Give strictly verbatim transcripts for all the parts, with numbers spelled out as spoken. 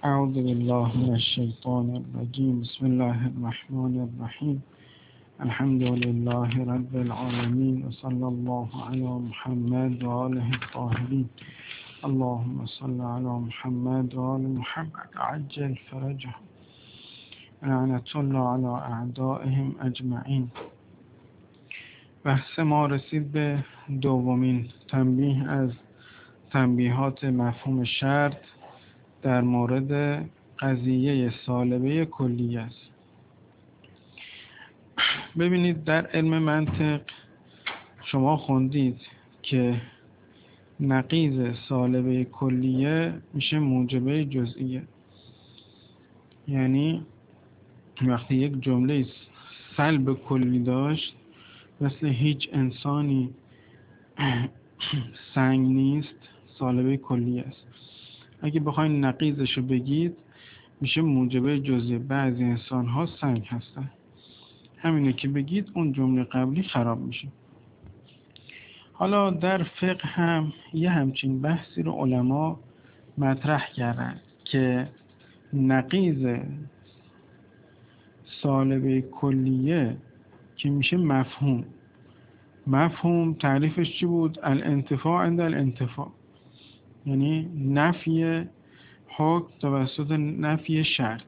اعوذ بالله من الشیطان الرجیم. بسم الله الرحمن الرحیم. الحمد لله رب العالمین و صلی الله علی محمد و آله الطاهرین. اللهم صل علی محمد و آل محمد عجل فرجهم لعنت الله علی اعدائهم اجمعین. بحث ما رسید به دومین تنبیه از تنبیهات مفهوم شرط در مورد قضیه سالبه کلیه است. ببینید در علم منطق شما خوندید که نقیض سالبه کلیه میشه موجبه جزئیه. یعنی وقتی یک جمله سلب کلی داشت، مثل هیچ انسانی سنگ نیست، سالبه کلیه است. اگه بخواین نقیضش رو بگید میشه موجبه جزئیه. بعضی انسان ها سنگ هستن. همینه که بگید اون جمله قبلی خراب میشه. حالا در فقه هم یه همچین بحثی رو علما مطرح کردن که نقیض سالبه کلیه که میشه مفهوم. مفهوم تعریفش چی بود؟ الانتفاع عند الانتفاع، یعنی نفی حکم توسط نفی شرط.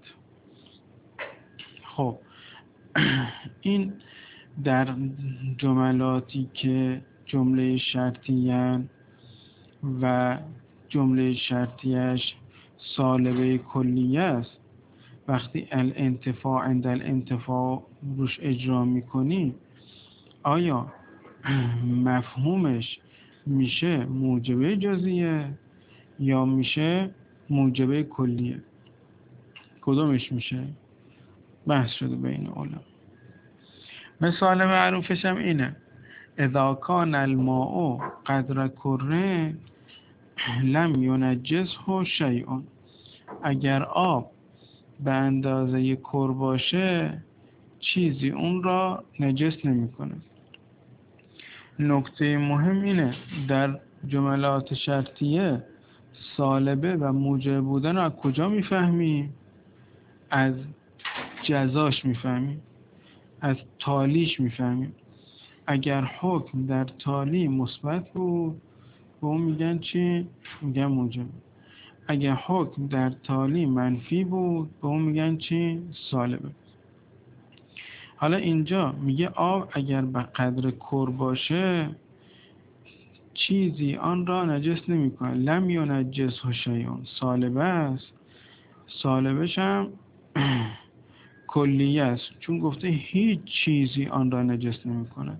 خب این در جملاتی که جمله شرطیه و جمله شرطیش سالبه کلیه است، وقتی الانتفاع عند الانتفاع روش اجرا میکنی، آیا مفهومش میشه موجبه جزئیه یا میشه موجبه کلیه؟ کدومش میشه؟ بحث شده بین علما. مثال معروفش هم اینه: اذا کان الماء قدر کره لم ینجسه شیء. اگر آب به اندازه کر باشه چیزی اون را نجس نمیکنه. نکته مهم اینه در جملات شرطیه سالبه و موجب بودن رو از کجا میفهمیم؟ از جزاش میفهمیم، از تالیش میفهمیم. اگر حکم در تالی مثبت بود به اون میگن چی؟ میگن موجب. اگر حکم در تالی منفی بود به اون میگن چی؟ سالبه. حالا اینجا میگه آب اگر به قدر کر باشه چیزی آن را نجس نمیکنه. لم ینجسه شیء سالبه است. سالبش هم کلیه است، چون گفته هیچ چیزی آن را نجس نمیکنه.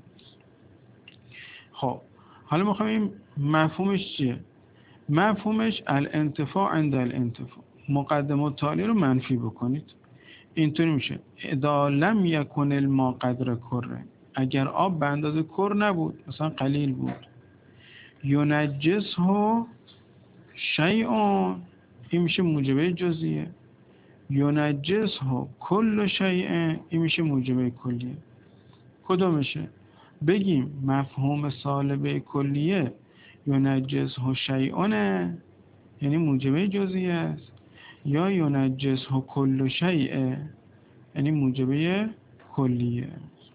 خب حالا میخوایم مفهومش چیه؟ مفهومش الانتفاع عند الانتفاع. مقدم و تالی رو منفی بکنید. اینطوری میشه: اذا لم یکن الماء قدر کره، اگر آب به اندازه کر نبود، مثلا قلیل بود، ینجسه شیء، این میشه موجبه جزئیه. ینجسه کل شیء، این میشه موجبه کلیه. کدومشه؟ بگیم مفهوم سالبه کلیه ینجسه شیء یعنی موجبه جزئیه است، یا ینجسه کل شیء یعنی موجبه کلیه.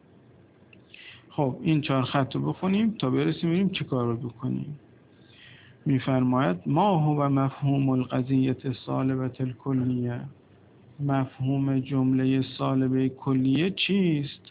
خب این چهار خط رو بخونیم تا برسیم ببینیم چی کار رو بکنیم. میفرماید ما هو مفهوم القضیه السالبه الکلیه. مفهوم جمله سالبه کلیه چیست؟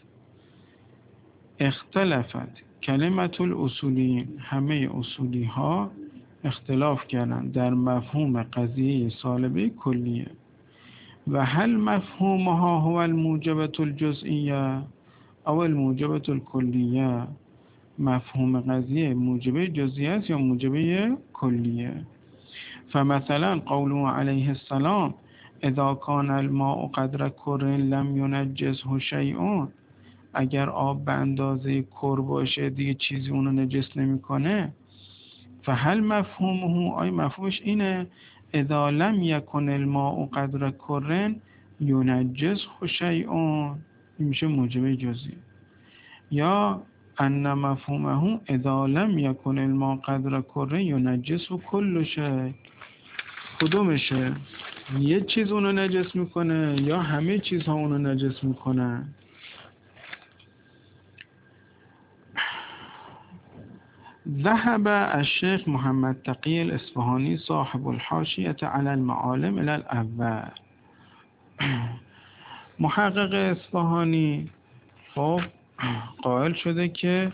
اختلفت کلمت الاصولیین. همه اصولی ها اختلاف کردند در مفهوم قضیه سالبه کلیه. و هل مفهومها هو الموجبه الجزئیه او الموجبه الکلیه؟ مفهوم قضیه موجبه جزئیه است یا موجبه کلیه؟ فمثلا قوله علیه السلام اذا کان الماء قدر کر لم ینجسه شیء. اگر آب به اندازه کر باشه دیگه چیزی اونو نجس نمیکنه. فهل مفهومه، آیا مفهومش اینه اذا لم یکن الماء قدر کر ینجسه شیء، این میشه موجبه جزئی. یا ان مفهومه اذا لم یکن الماء قدر کر ینجسه کل شیء. کدومشه؟ یه چیز اونو نجس میکنه یا همه چیزها اونو نجس میکنن؟ ذهب الشيخ محمد تقي الاصفهاني صاحب الحاشية على المعالم الى الاول. محقق اصفهانی خب قائل شده که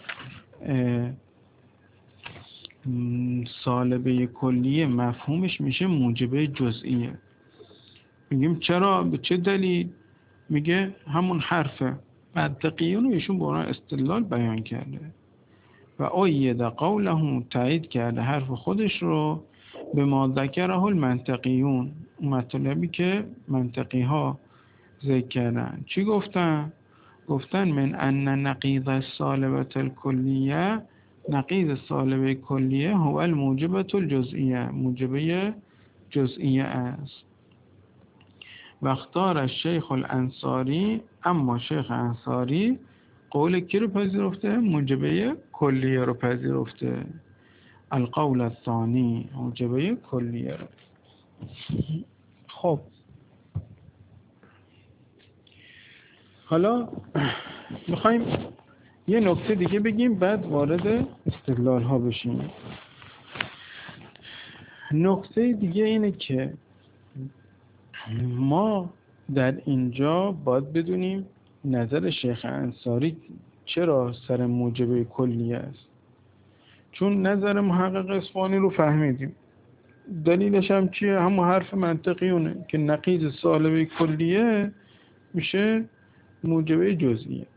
سالبه کلیه مفهومش میشه موجبه جزئیه. میگیم چرا؟ به چه دلیل؟ میگه همون حرفه. منطقیون ایشون برای استدلال بیان کرده و اید قوله، تایید کرده حرف خودش رو به ما ذکره المنطقیون، مطلبی که منطقی ها ذکر کردن. چی گفتن؟ گفتن من ان نقیض السالبه الکلیه، نقیض سالبه کلیه هو الموجبه الجزئیه، موجبه جزئیه است. و اختار الشیخ الانصاری، اما شیخ انصاری قول کی رو پذیرفته؟ موجبه کلیه رو پذیرفته. القول الثانی، موجبه کلیه رو. خب حالا میخوایم یه نکته دیگه بگیم بعد وارد استدلال ها بشیم. نکته دیگه اینه که ما در اینجا باید بدونیم نظر شیخ انصاری چرا سر موجبه کلیه است. چون نظر محقق اصفهانی رو فهمیدیم، دلیلش هم چیه؟ همون حرف منطقیونه که نقیض سالبه کلیه میشه موجبه جزئیه.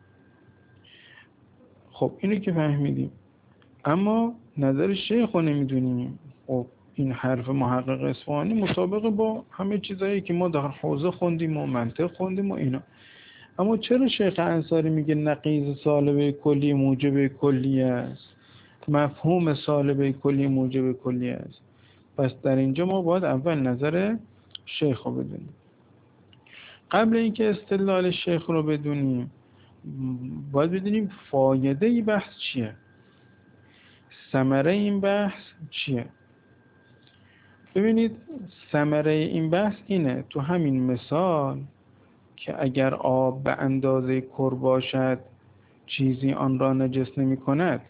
خب اینو که فهمیدیم، اما نظر شیخ رو نمیدونیم. خب این حرف محقق اصفهانی مطابق با همه چیزایی که ما در حوزه خوندیم و منطق خوندیم و اینا. اما چرا شیخ انصاری میگه نقیض سالبه کلی موجب کلی است؟ مفهوم سالبه کلی موجب کلی است. پس در اینجا ما باید اول نظر شیخ رو بدونیم. قبل اینکه استدلال شیخ رو بدونیم باید بدونیم فایده ای بحث چیه، ثمره این بحث چیه. ببینید ثمره این بحث اینه، تو همین مثال که اگر آب به اندازه کر باشد چیزی آن را نجس نمی کند،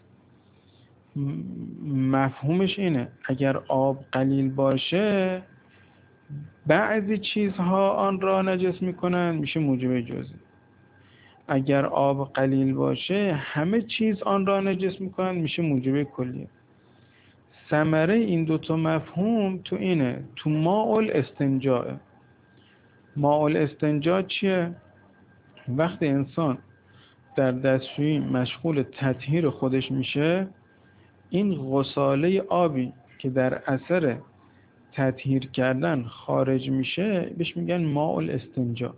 مفهومش اینه اگر آب قلیل باشه بعضی چیزها آن را نجس می کنند، میشه موجب جزئی. اگر آب قلیل باشه همه چیز آن را نجس می کنند، میشه موجب کلیه. ثمره این دوتا مفهوم تو اینه، تو ماء الاستنجاء. ماء الاستنجاء چیه؟ وقتی انسان در دستشویی مشغول تطهیر خودش میشه، این غساله آبی که در اثر تطهیر کردن خارج میشه بهش میگن ماء الاستنجاء.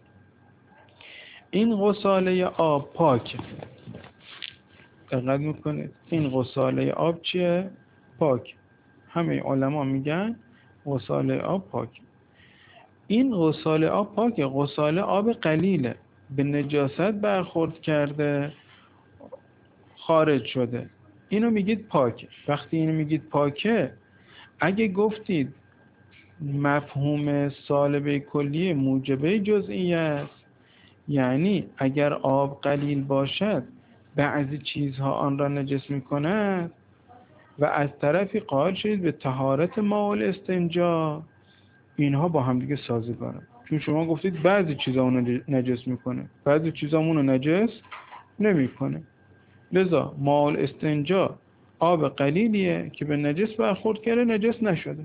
این غساله آب پاکه. دقت میکنید این غساله آب چیه؟ پاک. همه علما میگن غساله آب پاک. این غساله آب پاکه، غساله آب قلیله، به نجاست برخورد کرده خارج شده، اینو میگید پاکه. وقتی اینو میگید پاکه، اگه گفتید مفهوم سالبه کلیه موجبه جزئی است، یعنی اگر آب قلیل باشد بعضی چیزها آن را نجس میکند و از طرفی قائل شدید به طهارت ماء الاستنجا، اینها با هم دیگه سازگارن. چون شما گفتید بعضی چیزا اونو نجس میکنه، بعضی چیزا اونو نجس نمیکنه، لذا ماء الاستنجا آب قلیلیه که به نجس برخورد کرده نجس نشده.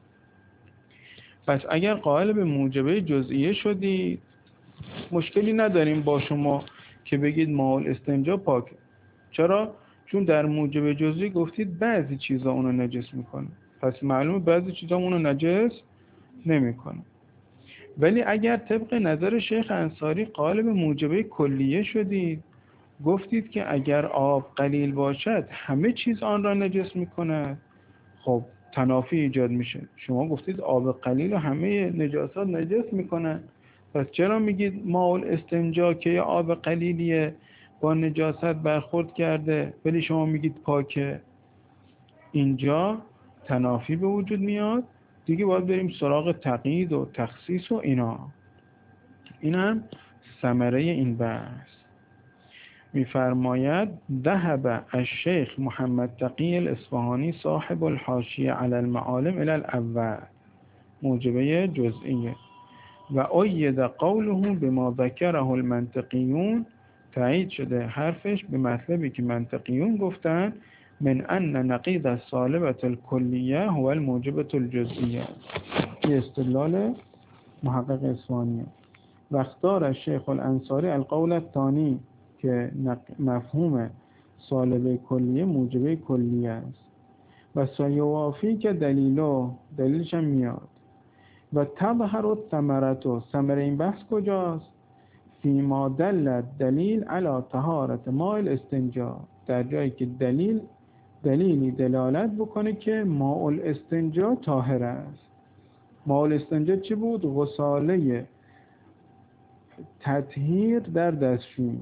پس اگر قائل به موجبه جزئیه شدید مشکلی نداریم با شما که بگید ماء الاستنجا پاکه. چرا؟ چون در موجب جزئی گفتید بعضی چیزا اونو نجس میکنه، پس معلومه بعضی چیزا اونو نجس نمیکنه. ولی اگر طبق نظر شیخ انصاری قائل به موجبه کلیه شدید، گفتید که اگر آب قلیل باشد همه چیز آن را نجس میکنه، خب تنافی ایجاد میشه. شما گفتید آب قلیل و همه نجاسات نجس میکنه، پس چرا میگید ماء الاستنجا که آب قلیلیه با نجاست برخورد کرده ولی شما میگید پاکه؟ اینجا تنافی به وجود میاد دیگه باید بریم سراغ تقیید و تخصیص و اینا. این هم ثمره این بحث. میفرماید ذهب الشیخ محمد تقی الاصفهانی صاحب الحاشیه علی المعالم الى الاول موجبه جزئیه و اید قوله بما ذکره المنطقیون، تایید شده حرفش به مطلبی که منطقیون گفتن، من ان نقیض السالبة الکلیه هو الموجبة الجزئیه. این استدلال محقق اصفهانیه. و اختار الشیخ الانصاری القول الثانی که مفهوم سالبه کلیه موجبه کلیه است و سایوافی که دلیلو دلیلش هم میاد. و تظهر الثمرة، ثمره این بحث کجاست؟ فیما دل دلیل علی طهارت ماء الاستنجا، در جایی که دلیل دلیلی دلالت بکنه که ماء الاستنجا طاهر است. ماء الاستنجا چی بود؟ غساله تطهیر در دستشویی.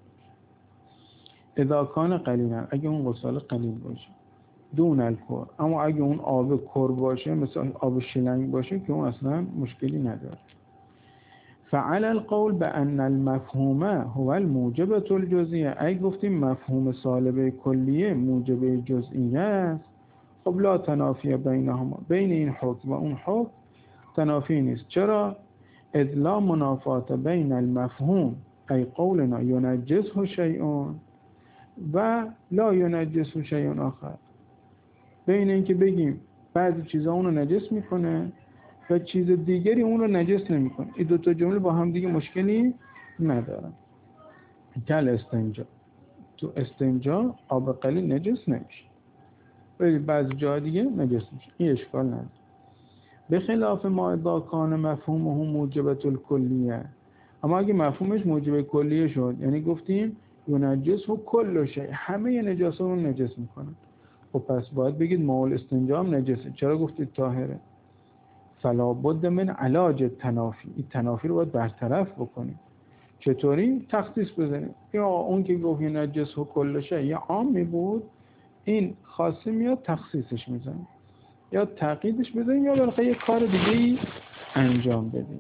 اذا کان قلیلا، اگه اون غساله قلیل باشه، دون الکر، اما اگه اون آب کر باشه مثل آب شیلنگ باشه که اون اصلا مشکلی نداره. فعل القول بان المفهوم هو الموجبة الجزئیه، اگه گفتیم مفهوم سالبه کلیه موجبه جزئیه است، خب لا تنافی بینهما، بین این حکم و اون حکم تنافی نیست. چرا؟ اذ لا منافات بین المفهوم ای قولنا ینجسه شیء و لا ینجسه شیء آخر، بین اینکه بگیم بعضی چیزا اون رو نجس میکنه و چیز دیگری اون رو نجس نمیکنه، این دو تا جمله با هم دیگه مشکلی ندارن. کل استنجا، تو استنجا آب قلیل نجس نمیشه ولی بعضی جا دیگه نجس میشه، این اشکال نداره. به خلاف ما اذا کان مفهومه موجبة الکلیه، اما اگه مفهومش موجب کلیه شد، یعنی گفتیم ینجسه کل شیء، همه نجاسا رو نجس میکنن، خب پس باید بگید ماء الاستنجا هم نجسه. چرا گفتید طاهره؟ فلا بد من علاج تنافی، این تنافی رو باید برطرف بکنیم. چطوری؟ تخصیص بزنیم. یا اون که گفت ینجسه کل شیء یا عامی بود، این خاصی میاد تخصیصش میزنیم، یا تقییدش بزنیم، یا بالاخره یک کار دیگه ای انجام بدیم.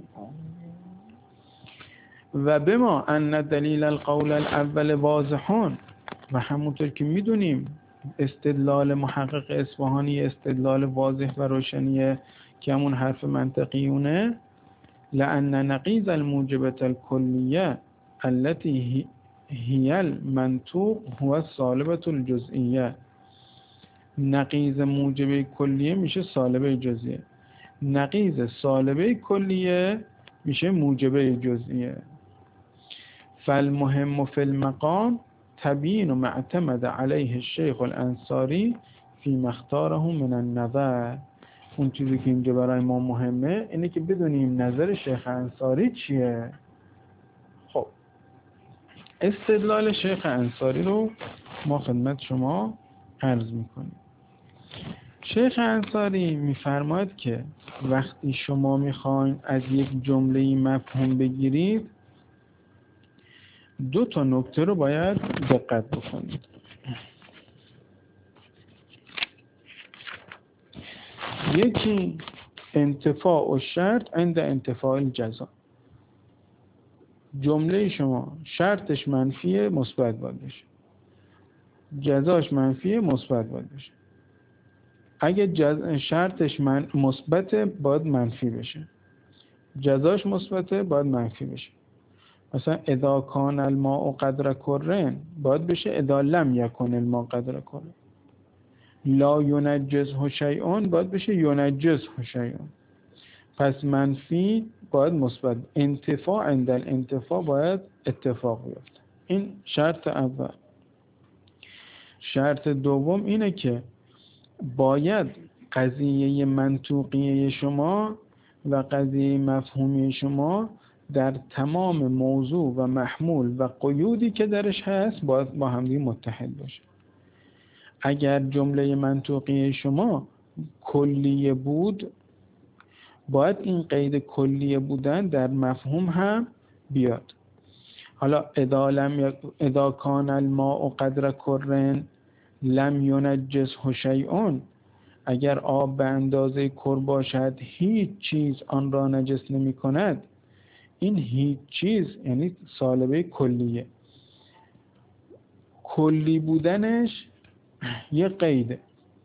و بما ان دلیل القول الاول واضحون، و همونطور که میدونیم استدلال محقق اصفهانی استدلال واضح و روشنیه که همون حرف منطقیونه، لأن نقیض الموجبة الکلیه التي هي المنطوق هو السالبة الجزئیه، نقیض موجبه کلیه میشه سالبه جزئیه، نقیض سالبه کلیه میشه موجبه جزئیه. فالمهم فی المقام تبیین ما اعتمد علیه الشیخ الانصاری فیما اختاره من النظر. اون چیزی که اینجا برای ما مهمه اینه که بدونیم نظر شیخ انصاری چیه. خب استدلال شیخ انصاری رو ما خدمت شما عرض میکنیم. شیخ انصاری میفرماید که وقتی شما میخواین از یک جمله مفهوم بگیرید، دو تا نکته رو باید دقت بکنید. یکی انتفاع و شرط عند انتفاع الجزا. جمله شما شرطش منفیه مثبت باید بشه، جزاش منفیه مثبت باید بشه. اگه جز... شرطش من... مثبت باید منفی بشه، جزاش مثبت باید منفی بشه. مثلا اذا کان الماء قدر کرن باید بشه اذا لم یکن الماء قدر کرن. لا ینجسه شیء باید بشه ینجسه شیء. پس منفی باید مثبت، انتفاع عند الانتفاع باید اتفاق بیفته. این شرط اول. شرط دوم اینه که باید قضیه منطوقیه شما و قضیه مفهومی شما در تمام موضوع و محمول و قیودی که درش هست باید با همدیگه متحد باشه. اگر جمله منطوقی شما کلیه بود، باید این قید کلیه بودن در مفهوم هم بیاد. حالا اذا لم یک... اذا کان الماء قدر کرن لم ینجسه شیء، اگر آب به اندازه کر باشد هیچ چیز آن را نجس نمی کند. این هیچ چیز یعنی سالبه کلیه. کلی بودنش یه قیده.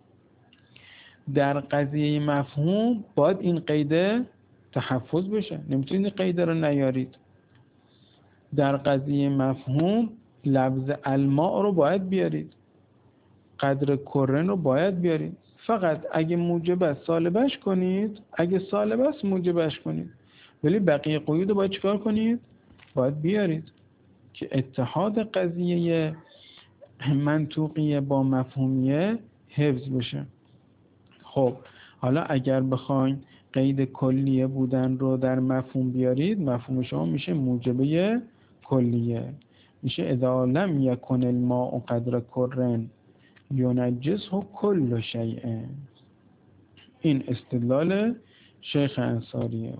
در قضیه مفهوم باید این قیده تحفظ بشه، نمیتونید این قیده رو نیارید. در قضیه مفهوم لفظ الماء رو باید بیارید، قدر کرن رو باید بیارید. فقط اگه موجب است سالبش کنید، اگه سالب است موجبش کنید، ولی بقیه قیود رو باید چیکار کنید؟ باید بیارید که اتحاد قضیه منطوقیه با مفهومیه حفظ بشه. خب حالا اگر بخواین قید کلیه بودن رو در مفهوم بیارید، مفهوم شما میشه موجبه کلیه، میشه اذا لم یکن الماء قدر کرن ینجسه کل شیء. این استدلال شیخ انصاریه.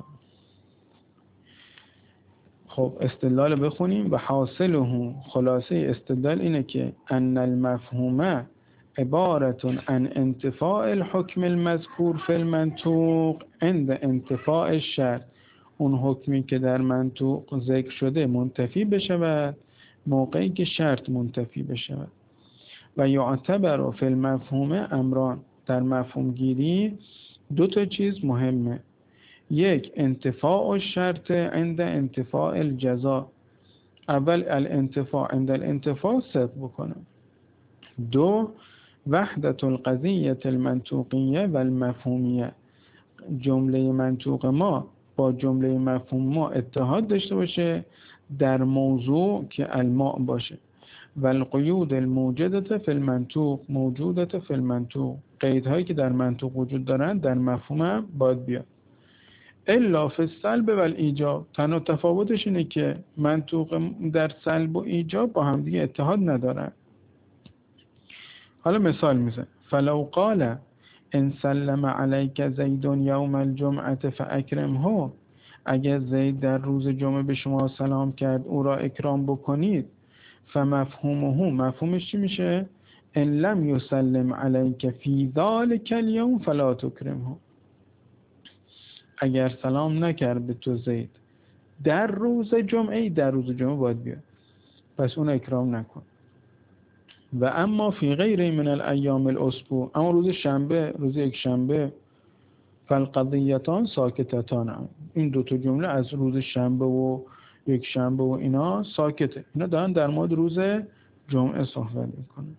خب استدلال بخونیم. و حاصله، خلاصه استدلال اینه که ان المفهوم عبارت عن انتفاء الحکم المذکور فی المنطوق عند انتفاء الشرط. اون حکمی که در منطوق ذکر شده منتفی بشود موقعی که شرط منتفی بشود. و یعتبر فی المفهوم امران، در مفهوم گیری دو تا چیز مهمه. یک، انتفاء الشرط عند انتفاء الجزاء. اول الانتفاع عند الانتفاع صدق بکنه. دو، وحدت القضیه المنطوقیه و المفهومیه. جمله منطوق ما با جمله مفهوم ما اتحاد داشته باشه در موضوع که الماء باشه. و القیود الموجودة فی المنطوق موجودة فی المنطوق. قیدهایی که در منطوق وجود دارند در مفهوم هم باید بیاد. الا فی السلب و الایجاب. تنها تفاوتش اینه که منطوق در سلب و ایجاب با هم دیگه اتحاد ندارن. حالا مثال میزن. فلو قال ان سلم علیک زید یوم الجمعه فاکرمه. اگر زید در روز جمعه به شما سلام کرد او را اکرام بکنید. فمفهومه، مفهومش چی میشه؟ ان لم یسلم علیک فی ذلک الیوم فلا تکرمه. اگر سلام نکرد به تو زید در روز جمعه، در روز جمعه باید بیاد، پس اون اکرام نکن. و اما فی غیر من الایام الاسبوع، اما روز شنبه، روز یک شنبه، فالقضیتان ساکتتان. این دو تا جمله از روز شنبه و یک شنبه و اینا ساکته، اینا دارن در مورد روز جمعه صحبت میکنن.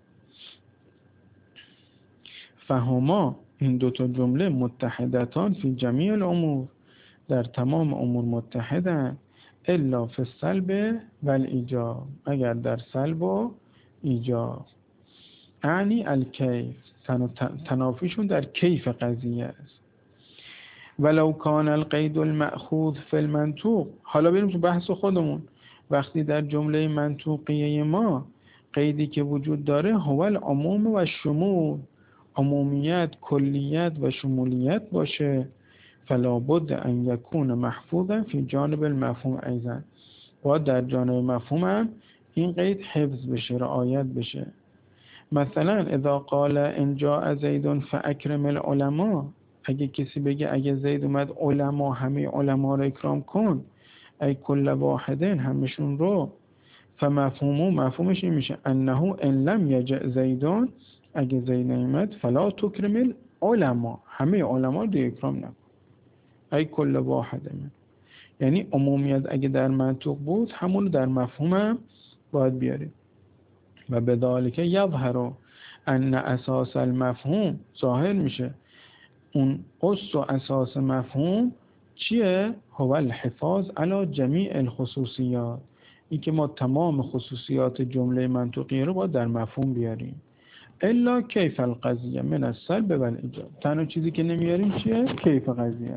فهما، این دو تا جمله متحدتان فی جمیع الامور، در تمام امور متحدن، الا فی السلب و الایجاب، اگر در سلب و ایجاب. یعنی الکیف، تنافیشون در کیف قضیه است. ولو کان القید المأخوذ فی المنطوق. حالا بریم تو بحث خودمون. وقتی در جمله منطوقیه ما قیدی که وجود داره هو العموم و شمول، عمومیت، کلیت و شمولیت باشه، فلا بد ان یکون محفوظا فی جانب المفهوم ایضا. باید در جانب مفهوم هم این قید حفظ بشه، رعایت بشه. مثلا اذا قال ان جاء زید فاکرم العلماء. اگه کسی بگه اگه زید اومد علما، همه علما رو اکرام کن، ای کل واحدین، همشون رو. فمفهومه، مفهومش این میشه انه ان لم یجع زیدون، اگه زید نیامد فلا تکرم العلماء، همه علما رو اکرام نکن، ای کل واحدین. یعنی عمومیت اگه در منطوق بود همون در مفهوم هم باید بیاریم. و بذالک یظهر ان اساس المفهوم، ظاهر میشه اون اصل و اساس مفهوم چیه؟ هو الحفاظ علی جمیع الخصوصیات. این که ما تمام خصوصیات جمله منطوقی رو باید در مفهوم بیاریم. الا کیف القضیه من السلب و الایجاب. تنها چیزی که نمیاریم چیه؟ کیف قضیه.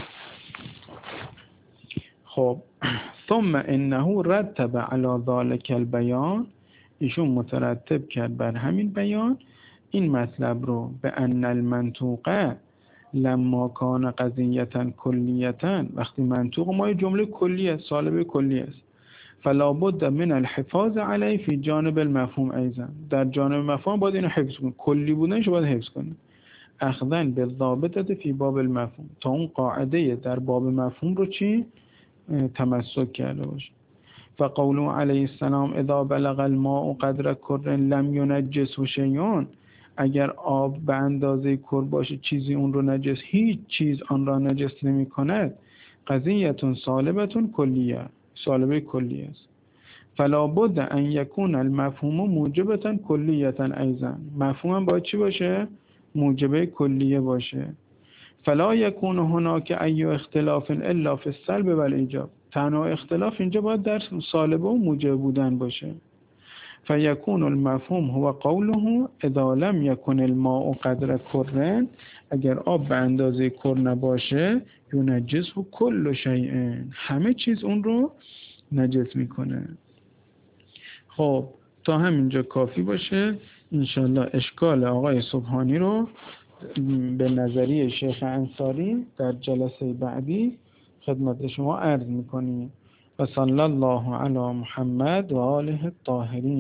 خب ثم انه رتب علی ذلك البیان، ایشون مترتب کرد بر همین بیان این مطلب رو، به ان المنطوقه لما کان قضیتا کلیتا، وقتی منطوق ما جمله کلیه، سالبه کلیه است، فلا بد من الحفاظ علیه فی جانب المفهوم ایضا، در جانب مفهوم باید اینو حفظ کنیم، کلی بودنش باید حفظ کنیم. اخذن بالضابطه فی باب المفهوم، تا اون قاعده در باب مفهوم رو چی تمسک کرده باشه. فقوله علیه السلام اذا بلغ الماء قدر کر لم ینجسه شیء، اگر آب به اندازه کر باشه چیزی اون رو نجس، هیچ چیز آن را نجس نمی کند. قضیه سالبه کلیه، سالبه کلیه است. فلا بد ان یکون المفهوم موجبه کلیه ایضا، مفهوم باید چی باشه؟ موجبه کلیه باشه. فلا یکون هناک ای اختلاف الا فی السلب و الایجاب، تنها اختلاف اینجا باید در سالبه و موجب بودن باشه. فیکون المفهوم هو قوله اذا لم یکن الماء قدر کر، اگر آب به اندازه کر نباشه ینجسه کل شیء، همه چیز اون رو نجس میکنه. خب تا همینجا کافی باشه. انشالله اشکال آقای سبحانی رو به نظریه شیخ انصاری در جلسه بعدی خدمت شما عرض میکنیم. و صلی الله علی محمد و آله الطاهرین.